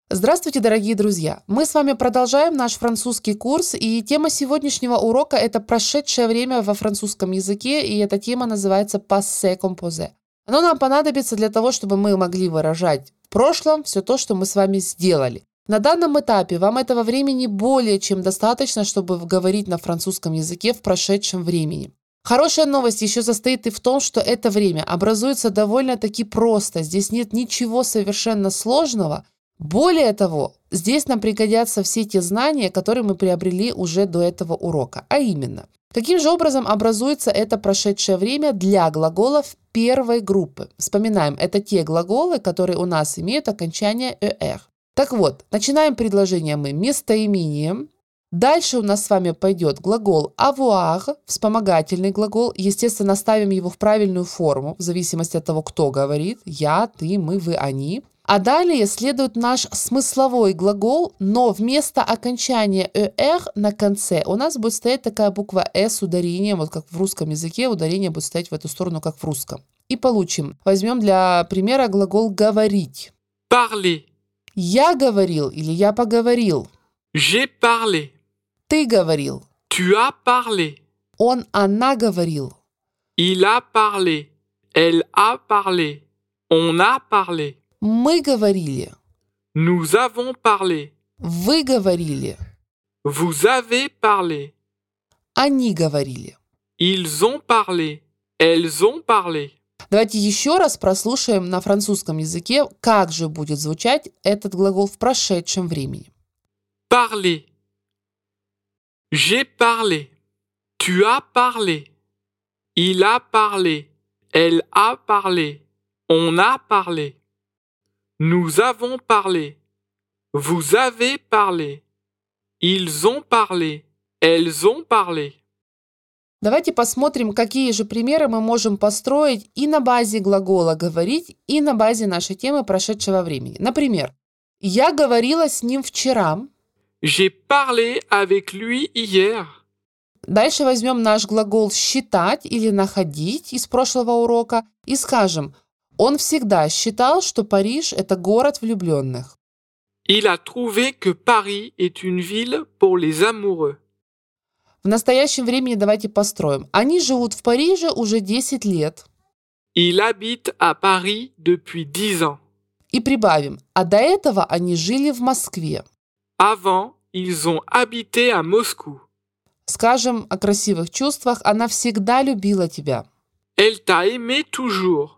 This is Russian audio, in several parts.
Здравствуйте, дорогие друзья! Мы с вами продолжаем наш французский курс, и тема сегодняшнего урока – это прошедшее время во французском языке, и эта тема называется «passé composé». Оно нам понадобится для того, чтобы мы могли выражать в прошлом все то, что мы с вами сделали. На данном этапе вам этого времени более чем достаточно, чтобы говорить на французском языке в прошедшем времени. Хорошая новость еще состоит и в том, что это время образуется довольно-таки просто, здесь нет ничего совершенно сложного. Более того, здесь нам пригодятся все те знания, которые мы приобрели уже до этого урока. А именно, каким же образом образуется это прошедшее время для глаголов первой группы? Вспоминаем, это те глаголы, которые у нас имеют окончание «er». Так вот, начинаем предложение мы местоимением. Дальше у нас с вами пойдет глагол avoir, вспомогательный глагол. Естественно, ставим его в правильную форму, в зависимости от того, кто говорит. Я, ты, мы, вы, они. А далее следует наш смысловой глагол, но вместо окончания «er» на конце у нас будет стоять такая буква «э» с ударением, вот как в русском языке, ударение будет стоять в эту сторону, как в русском. И получим. Возьмем для примера глагол «говорить». Parler. Я говорил или я поговорил. J'ai parlé. Ты говорил. Tu as parlé. Он, она говорил. Il a parlé. Elle a parlé. On a parlé. Мы говорили. Nous avons parlé. Вы говорили. Vous avez parlé. Они говорили. Ils ont parlé. Elles ont parlé. Давайте еще раз прослушаем на французском языке, как же будет звучать этот глагол в прошедшем времени. Parler. J'ai parlé. Tu as parlé. Il a parlé. Elle a parlé. On a parlé. Nous avons parlé. Vous avez parlé. Ils ont parlé. Elles ont parlé. Давайте посмотрим, какие же примеры мы можем построить и на базе глагола «говорить», и на базе нашей темы прошедшего времени. Например, «Я говорила с ним вчера». J'ai parlé avec lui hier. Дальше возьмем наш глагол «считать» или «находить» из прошлого урока и скажем «Он всегда считал, что Париж – это город влюбленных». Il a trouvé que Paris est une ville pour les amoureux. В настоящем времени давайте построим. Они живут в Париже уже 10 лет. Il habite à Paris depuis 10 ans. И прибавим, а до этого они жили в Москве. Avant, ils ont habité à Moscou. Скажем о красивых чувствах, она всегда любила тебя. Elle t'a aimé toujours.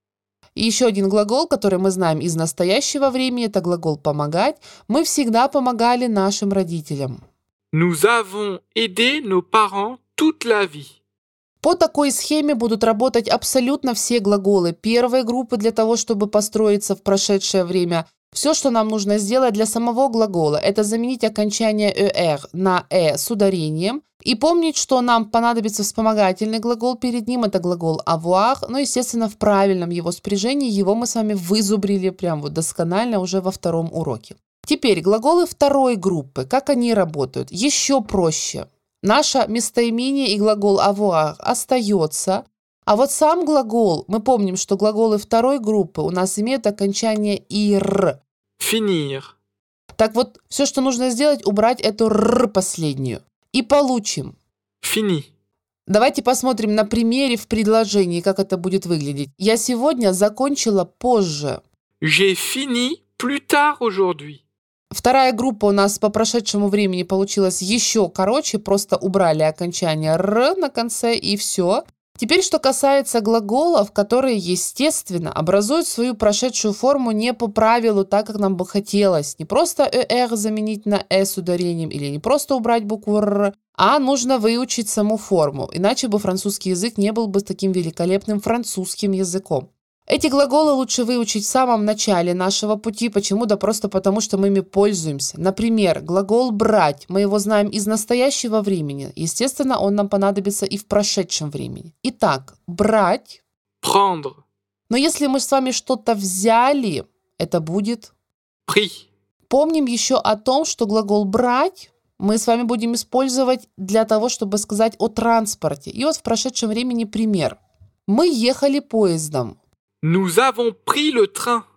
И еще один глагол, который мы знаем из настоящего времени, это глагол «помогать». Мы всегда помогали нашим родителям. Nous avons aidé nos parents toute la vie. По такой схеме будут работать абсолютно все глаголы первой группы для того, чтобы построиться в прошедшее время. Все, что нам нужно сделать для самого глагола, это заменить окончание «er» на «э» с ударением. И помнить, что нам понадобится вспомогательный глагол перед ним, это глагол avoir, но, естественно, в правильном его спряжении, его мы с вами вызубрили прям вот досконально уже во втором уроке. Теперь глаголы второй группы, как они работают? Еще проще. Наше местоимение и глагол avoir остается, а вот сам глагол, мы помним, что глаголы второй группы у нас имеют окончание «ir». Finir. Так вот, все, что нужно сделать, убрать эту «р» последнюю. И получим. Fini. Давайте посмотрим на примере в предложении, как это будет выглядеть. Я сегодня закончила позже. J'ai fini plus tard aujourd'hui. Вторая группа у нас по прошедшему времени получилась еще короче, просто убрали окончание «р» на конце и все. Теперь, что касается глаголов, которые, естественно, образуют свою прошедшую форму не по правилу, так как нам бы хотелось. Не просто «er» заменить на «э» с ударением или не просто убрать букву «р», а нужно выучить саму форму, иначе бы французский язык не был бы таким великолепным французским языком. Эти глаголы лучше выучить в самом начале нашего пути. Почему? Да просто потому, что мы ими пользуемся. Например, глагол «брать». Мы его знаем из настоящего времени. Естественно, он нам понадобится и в прошедшем времени. Итак, «брать». Prendre. Но если мы с вами что-то взяли, это будет Pris. Помним еще о том, что глагол «брать» мы с вами будем использовать для того, чтобы сказать о транспорте. И вот в прошедшем времени пример. Мы ехали поездом. Nous avons pris le train.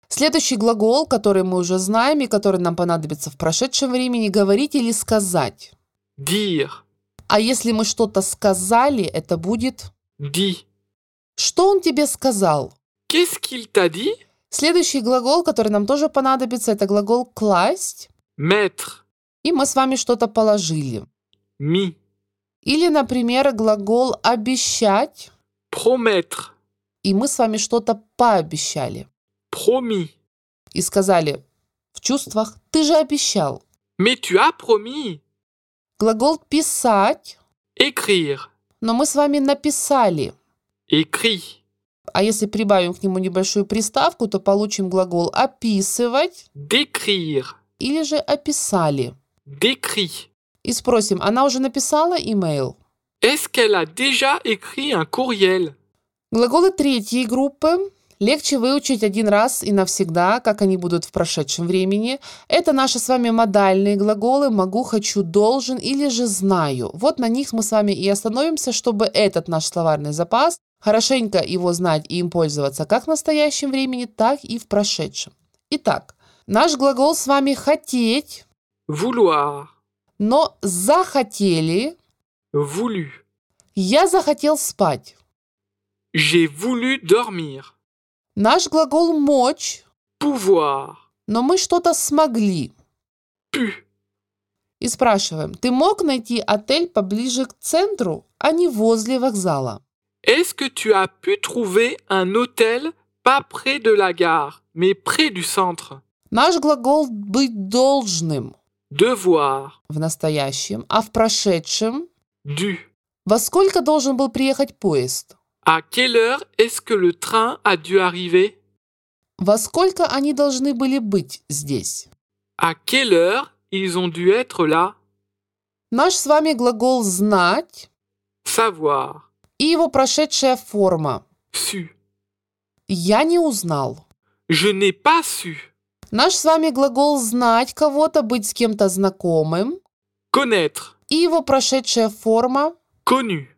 Следующий глагол, который мы уже знаем и который нам понадобится в прошедшем времени, говорить или сказать. dire, А если мы что-то сказали, это будет dit. «Что он тебе сказал?». Qu'est-ce qu'il t'a dit? Следующий глагол, который нам тоже понадобится, это глагол «класть». Mettre, И мы с вами что-то положили. mis, Или, например, глагол «обещать». promettre, И мы с вами что-то пообещали. promis. И сказали в чувствах «ты же обещал». Mais tu as promis. Глагол «писать». Écrire, Но мы с вами написали. écrit, А если прибавим к нему небольшую приставку, то получим глагол «описывать» décrire, или же «описали». décrit. И спросим, она уже написала имейл? Est-ce qu'elle a déjà écrit un courriel? Глаголы третьей группы легче выучить один раз и навсегда, как они будут в прошедшем времени. Это наши с вами модальные глаголы «могу», «хочу», «должен» или же «знаю». Вот на них мы с вами и остановимся, чтобы этот наш словарный запас хорошенько его знать и им пользоваться как в настоящем времени, так и в прошедшем. Итак, наш глагол с вами «хотеть», Vouloir, но «захотели». voulu. Я захотел спать. J'ai voulu dormir. Наш глагол «мочь», Pouvoir, но мы что-то смогли. pu. И спрашиваем, ты мог найти отель поближе к центру, а не возле вокзала? Est-ce que tu as pu trouver un hôtel pas près de la gare, mais près du centre? Наш глагол «быть должным» Devoir, в настоящем, а в прошедшем dû. во сколько должен был приехать поезд? À quelle heure est-ce que le train a dû arriver? Во сколько они должны были быть здесь? À quelle heure ils ont dû être là? Наш с вами глагол «знать» Savoir, и его прошедшая форма. su. Я не узнал. Je n'ai pas su. Наш с вами глагол «знать кого-то», быть с кем-то знакомым Connaître, и его прошедшая форма. connu.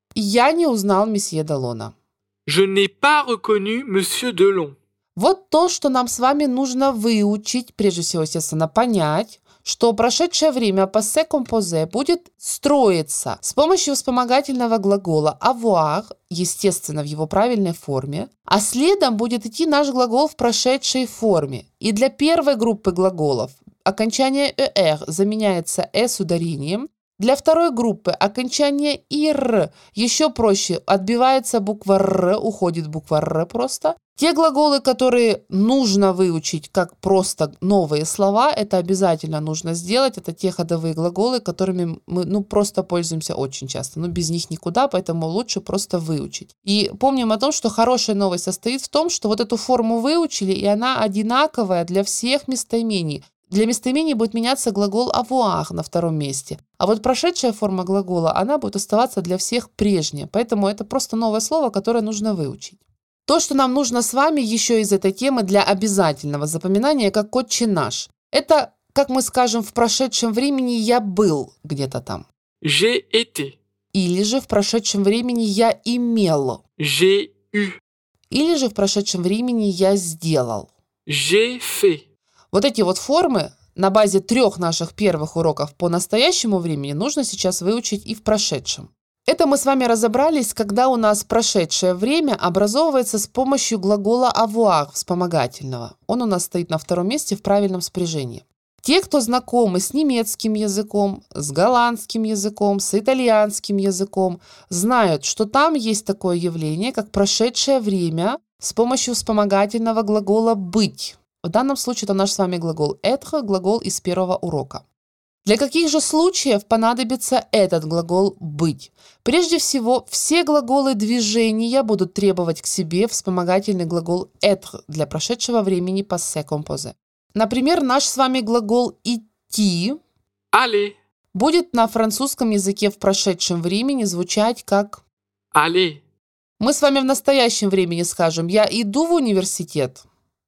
Я не узнал месье Делона. Je n'ai pas reconnu Monsieur Delon. Вот то, что нам с вами нужно выучить, прежде всего, естественно, понять, что прошедшее время passé composé будет строиться с помощью вспомогательного глагола avoir, естественно, в его правильной форме, а следом будет идти наш глагол в прошедшей форме. И для первой группы глаголов окончание «er» заменяется «с» ударением. Для второй группы окончание «ир» еще проще, отбивается буква «р», уходит буква «р» просто. Те глаголы, которые нужно выучить как просто новые слова, это обязательно нужно сделать. Это те ходовые глаголы, которыми мы просто пользуемся очень часто. Без них никуда, поэтому лучше просто выучить. И помним о том, что хорошая новость состоит в том, что вот эту форму выучили, и она одинаковая для всех местоимений. Для местоимений будет меняться глагол avoir на втором месте. А вот прошедшая форма глагола, она будет оставаться для всех прежняя. Поэтому это просто новое слово, которое нужно выучить. То, что нам нужно с вами еще из этой темы для обязательного запоминания, как «Отче наш». Это, как мы скажем, в прошедшем времени «я был» где-то там. J'ai été. Или же в прошедшем времени «я имел». J'ai eu. Или же в прошедшем времени «я сделал». J'ai fait. Вот эти вот формы на базе 3 наших первых уроков по настоящему времени нужно сейчас выучить и в прошедшем. Это мы с вами разобрались, когда у нас прошедшее время образовывается с помощью глагола avoir вспомогательного. Он у нас стоит на втором месте в правильном спряжении. Те, кто знакомы с немецким языком, с голландским языком, с итальянским языком, знают, что там есть такое явление, как прошедшее время с помощью вспомогательного глагола «быть». В данном случае это наш с вами глагол être, глагол из первого урока. Для каких же случаев понадобится этот глагол «быть»? Прежде всего, все глаголы движения будут требовать к себе вспомогательный глагол être для прошедшего времени passé composé. Например, наш с вами глагол «идти» Aller. будет на французском языке в прошедшем времени звучать как Aller. мы с вами в настоящем времени скажем «я иду в университет»,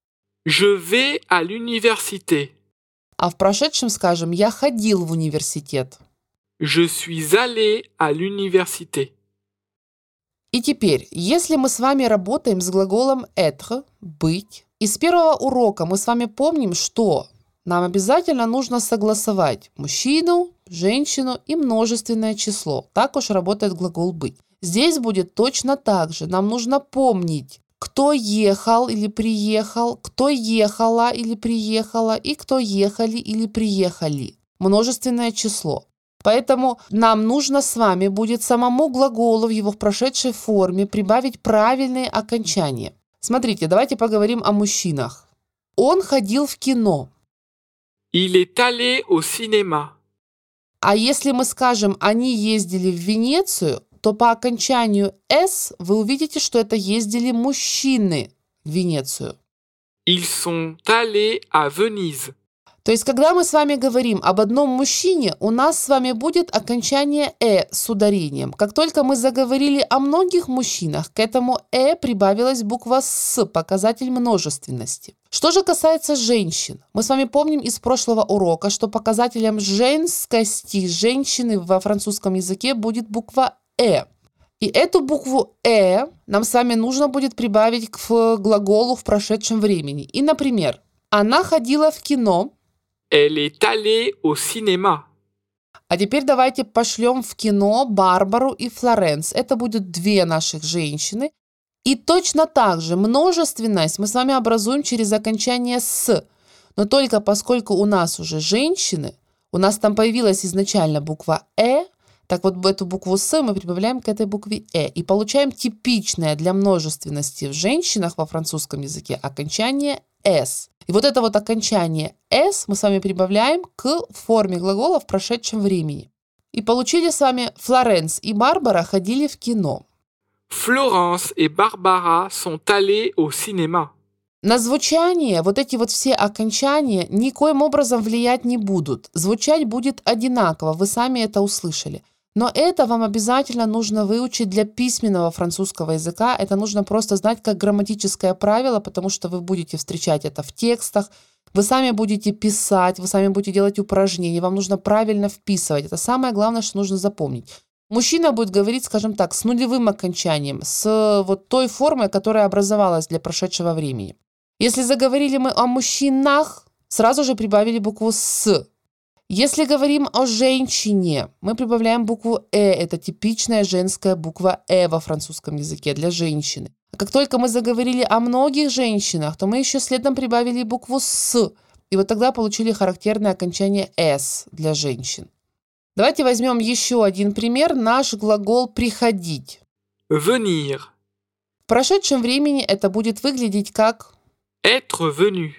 Je vais à l'université. а в прошедшем скажем «я ходил в университет». Je suis allé à l'université. И теперь, если мы с вами работаем с глаголом être, быть, Из первого урока мы с вами помним, что нам обязательно нужно согласовать мужчину, женщину и множественное число. Так уж работает глагол «быть». Здесь будет точно так же. Нам нужно помнить, кто ехал или приехал, кто ехала или приехала и кто ехали или приехали. Множественное число. Поэтому нам нужно с вами будет самому глаголу в его прошедшей форме прибавить правильные окончания. Смотрите, давайте поговорим о мужчинах. Он ходил в кино. Il est allé au cinéma. А если мы скажем «они ездили в Венецию», то по окончанию «с» вы увидите, что это ездили мужчины в Венецию. Ils sont allés à Venise. То есть, когда мы с вами говорим об одном мужчине, у нас с вами будет окончание с ударением. Как только мы заговорили о многих мужчинах, к этому прибавилась буква «с», показатель множественности. Что же касается женщин, мы с вами помним из прошлого урока, что показателем женскости женщины во французском языке будет буква И эту букву нам с вами нужно будет прибавить к глаголу в прошедшем времени. И, например, она ходила в кино. Elle est allée au cinéma. А теперь давайте пошлем в кино Барбару и Флоренс. Это будут две наших женщины. И точно так же множественность мы с вами образуем через окончание «с». Но только поскольку у нас уже женщины, у нас там появилась изначально буква так вот эту букву «с» мы прибавляем к этой букве И получаем типичное для множественности в женщинах во французском языке окончание «с». И вот это вот окончание «с» мы с вами прибавляем к форме глагола в прошедшем времени. И получили с вами Флоренс и Барбара ходили в кино. Florence et Barbara sont allées au cinéma. На звучание вот эти вот все окончания никоим образом влиять не будут. Звучать будет одинаково, вы сами это услышали. Но это вам обязательно нужно выучить для письменного французского языка. Это нужно просто знать как грамматическое правило, потому что вы будете встречать это в текстах, вы сами будете писать, вы сами будете делать упражнения, вам нужно правильно вписывать. Это самое главное, что нужно запомнить. Мужчина будет говорить, скажем так, с нулевым окончанием, с вот той формой, которая образовалась для прошедшего времени. Если заговорили мы о мужчинах, сразу же прибавили букву «с». Если говорим о женщине, мы прибавляем букву Это типичная женская буква во французском языке для женщины. А как только мы заговорили о многих женщинах, то мы еще следом прибавили букву «с». И вот тогда получили характерное окончание «с» для женщин. Давайте возьмем еще один пример. Наш глагол «приходить». Venir. В прошедшем времени это будет выглядеть как Être venu.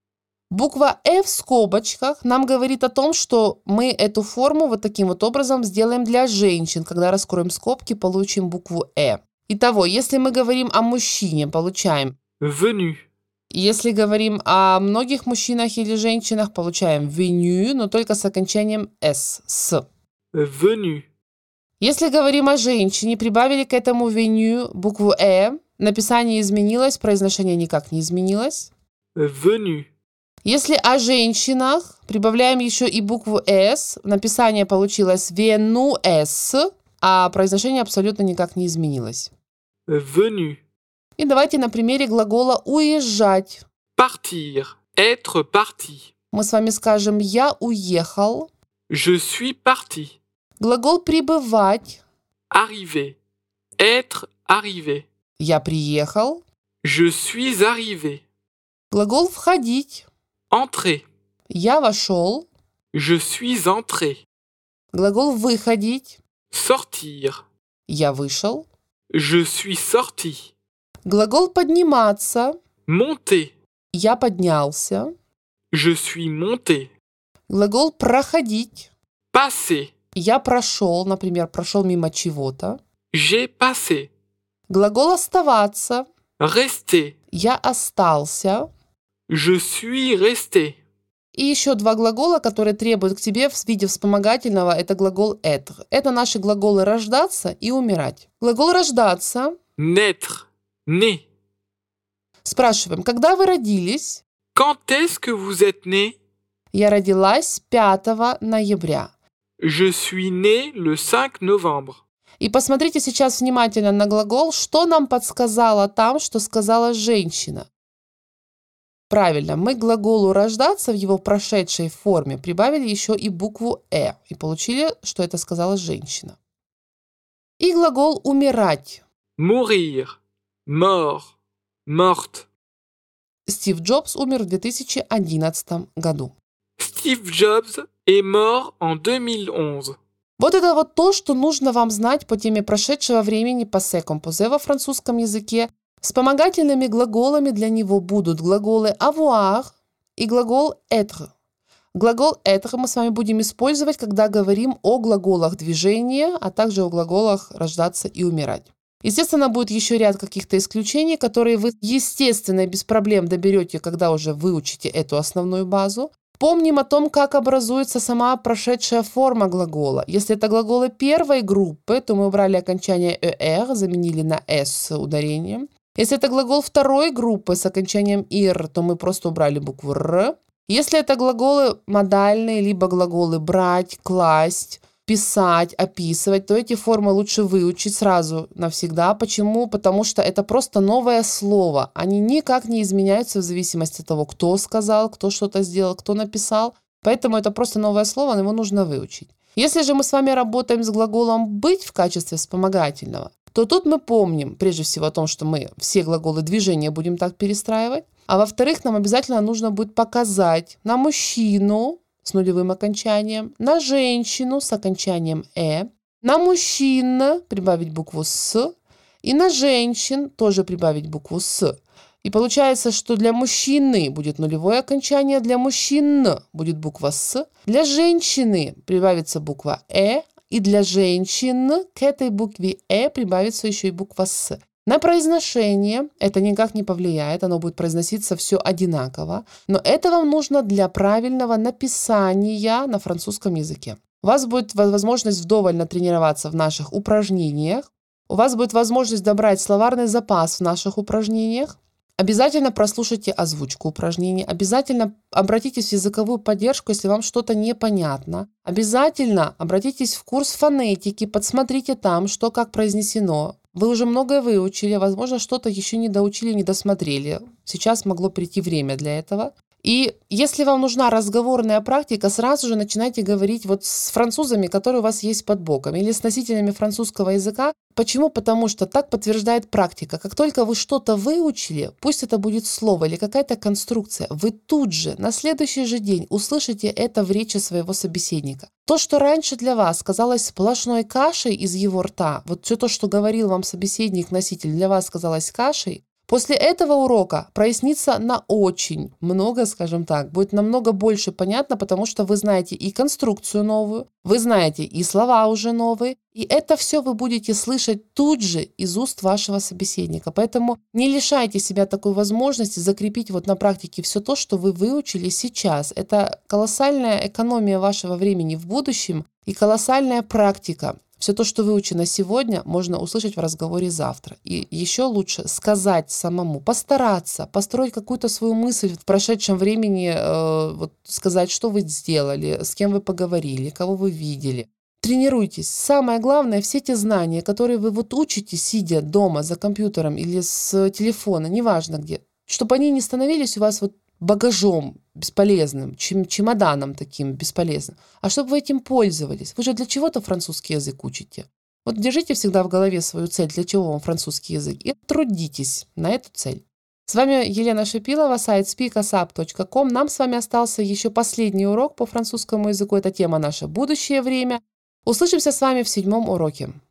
буква в скобочках нам говорит о том, что мы эту форму вот таким вот образом сделаем для женщин. Когда раскроем скобки, получим букву Итого, если мы говорим о мужчине, получаем Venu. Если говорим о многих мужчинах или женщинах, получаем venu, но только с окончанием с. Venu. Если говорим о женщине, прибавили к этому venu букву написание изменилось, произношение никак не изменилось. Venu. Если о женщинах, прибавляем еще и букву «с», написание получилось «венуэс», а произношение абсолютно никак не изменилось. Venu. И давайте на примере глагола «уезжать». Partir. Être parti. Мы с вами скажем «я уехал». Je suis parti. Глагол «прибывать». Arriver. Être arrivé. Я приехал. Je suis arrivé. Глагол «входить». Entrer. Я вошел. Je suis entré. Глагол «выходить». Sortir. Я вышел. Je suis sorti. Глагол «подниматься». Monter. Я поднялся. Je suis monté. Глагол «проходить». Passer. Я прошел, например, прошел мимо чего-то. J'ai passé. Глагол «оставаться». Rester. Я остался. Je suis resté. И еще два глагола, которые требуют к тебе в виде вспомогательного, это глагол être. Это наши глаголы «рождаться» и «умирать». Глагол «рождаться». Naître. Né. Спрашиваем, когда вы родились? Quand est-ce que vous êtes né? Я родилась 5 ноября. Je suis né le 5 novembre. И посмотрите сейчас внимательно на глагол, что нам подсказала там, что сказала женщина. Правильно, мы к глаголу «рождаться» в его прошедшей форме прибавили еще и букву «э» и получили, что это сказала женщина. И глагол «умирать». Mourir, mort, morte. Стив Джобс умер в 2011 году. Steve Jobs est mort en 2011. Вот это вот то, что нужно вам знать по теме прошедшего времени passé composé во французском языке. Вспомогательными глаголами для него будут глаголы avoir и глагол être. Глагол être мы с вами будем использовать, когда говорим о глаголах движения, а также о глаголах рождаться и умирать. Естественно, будет еще ряд каких-то исключений, которые вы, естественно, и без проблем доберете, когда уже выучите эту основную базу. Помним о том, как образуется сама прошедшая форма глагола. Если это глаголы первой группы, то мы убрали окончание «er», заменили на «s» с ударением. Если это глагол второй группы с окончанием «ir», то мы просто убрали букву «r». Если это глаголы модальные, либо глаголы «брать», «класть», «писать», «описывать», то эти формы лучше выучить сразу навсегда. Почему? Потому что это просто новое слово. Они никак не изменяются в зависимости от того, кто сказал, кто что-то сделал, кто написал. Поэтому это просто новое слово, но его нужно выучить. Если же мы с вами работаем с глаголом «быть» в качестве вспомогательного, то тут мы помним прежде всего о том, что мы все глаголы движения будем так перестраивать. А во-вторых, нам обязательно нужно будет показать на мужчину с нулевым окончанием, на женщину с окончанием на мужчин прибавить букву «с», и на женщин тоже прибавить букву «с». И получается, что для мужчины будет нулевое окончание, для мужчин будет буква «с», для женщины прибавится буква и для женщин к этой букве прибавится еще и буква «с». На произношение это никак не повлияет, оно будет произноситься все одинаково, но это вам нужно для правильного написания на французском языке. У вас будет возможность вдоволь натренироваться в наших упражнениях, у вас будет возможность добрать словарный запас в наших упражнениях. Обязательно прослушайте озвучку упражнений, обязательно обратитесь в языковую поддержку, если вам что-то непонятно. Обязательно обратитесь в курс фонетики, подсмотрите там, что как произнесено. Вы уже многое выучили, возможно, что-то еще не доучили, не досмотрели. Сейчас могло прийти время для этого. И если вам нужна разговорная практика, сразу же начинайте говорить вот с французами, которые у вас есть под боком, или с носителями французского языка. Почему? Потому что так подтверждает практика. Как только вы что-то выучили, пусть это будет слово или какая-то конструкция, вы тут же, на следующий же день услышите это в речи своего собеседника. То, что раньше для вас казалось сплошной кашей из его рта, вот все то, что говорил вам собеседник-носитель, для вас казалось кашей, после этого урока прояснится на очень много, скажем так, будет намного больше понятно, потому что вы знаете и конструкцию новую, вы знаете и слова уже новые, и это все вы будете слышать тут же из уст вашего собеседника. Поэтому не лишайте себя такой возможности закрепить вот на практике все то, что вы выучили сейчас. Это колоссальная экономия вашего времени в будущем и колоссальная практика. Все то, что выучено сегодня, можно услышать в разговоре завтра. И еще лучше сказать самому, постараться, построить какую-то свою мысль в прошедшем времени, вот сказать, что вы сделали, с кем вы поговорили, кого вы видели. Тренируйтесь. Самое главное, все те знания, которые вы вот учите, сидя дома за компьютером или с телефона, неважно где, чтобы они не становились у вас вот багажом бесполезным, чемоданом таким бесполезным, а чтобы вы этим пользовались. Вы же для чего-то французский язык учите. Вот держите всегда в голове свою цель, для чего вам французский язык, и трудитесь на эту цель. С вами Елена Шипилова, сайт speakasap.com. Нам с вами остался еще последний урок по французскому языку. Это тема «Наше будущее время». Услышимся с вами в 7-м уроке.